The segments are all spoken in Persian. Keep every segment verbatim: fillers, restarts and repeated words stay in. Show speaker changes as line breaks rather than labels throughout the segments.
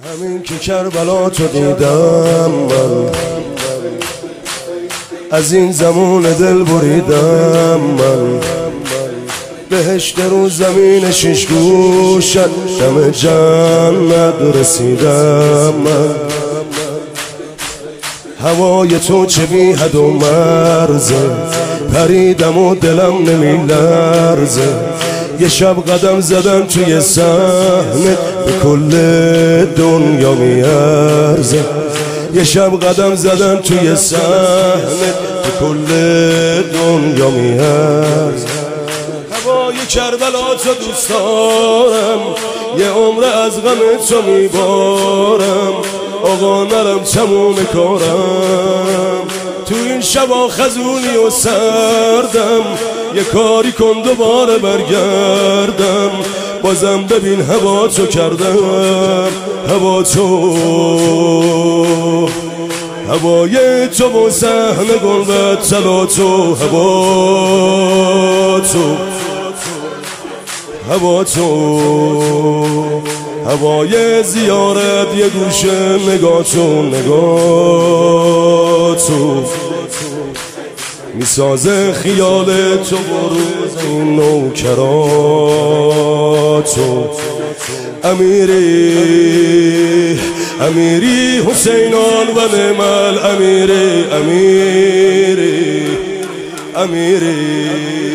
همین که کربلا تو دیدم من، از این زمان دل بریدم من. بهشت رو زمین شش گوشت دم جنت رسیدم من. هوای تو چه بی حد و مرزه، پریدم و دلم نمی لرزه. یه شب قدم زدم توی صحنه، به کل دنیا میارزه. یه شب قدم زدم توی صحنه، به کل دنیا میارزه. هوای کربلا تو دوست دارم، یه عمر از غم تو میبارم. آقا نرم تموم کارم، تو این شبا خزونی و سردم. یه کاری کن دوباره برگردم، بازم ببین هوا تو کردم. هوا تو، هوای تو و صحن گلبد طلا تو. هوا تو، هوا تو، هوای زیارت یه گوشه نگاه تو. نگاه تو میسازه خیال تو بروز این نوکراتو. امیری امیری حسینان و نعمل امیری. امیری امیری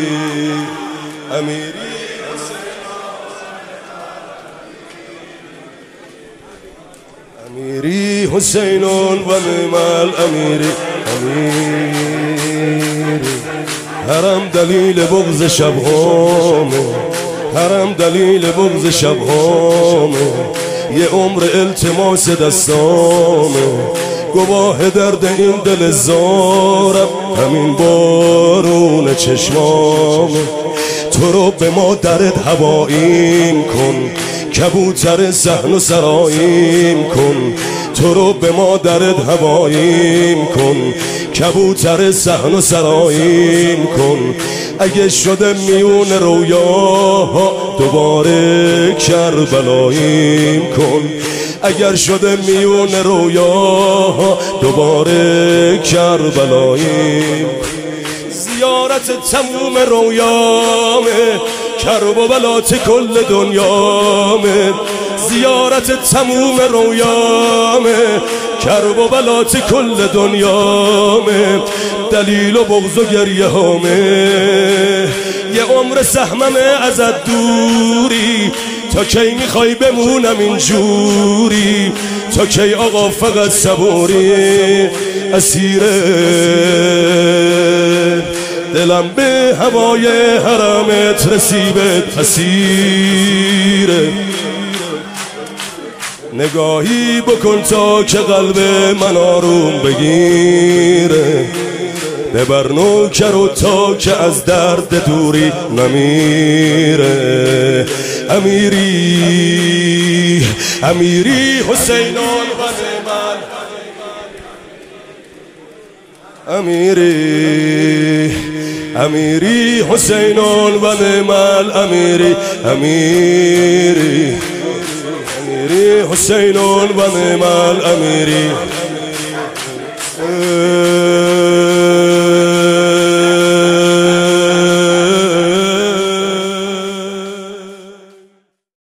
امیری امیری حسینان و نعمل امیری. امیری حرم دلیل بغض شبهامه، حرم دلیل بغض شبهامه. یه عمر التماس دستامه، گواه درد این دل زارم همین بارون چشمامه. تو رو به مادرت هواییم کن، کبوتر صحن و سراییم کن. تو رو به مادرت هواییم کن، کبوتر صحن و سراییم کن. اگه شده میون رویاها دوباره کربلاییم کن. اگر شده میون رویاها دوباره کربلاییم. زیارت تموم رویامه، کرب و بلات کل دنیامه. زیارت تموم رویامه، کرب و بلات کل دنیامه. دلیل و بغض و گریه هامه، یه عمر سهممه ازت دوری. تا کی میخوای بمونم اینجوری؟ تا کی آقا فقط صبوری؟ اسیره دلم به هوای حرمت رسیبت اسیره. نگاهی بکن تا که قلب من آروم بگیره. ببر نوکر و تا که از درد دوری نمیره. امیری امیری حسینان و نعمل امیری. امیری حسینان و نعمل امیری. امیری امیری حسینان و نعمل امیری.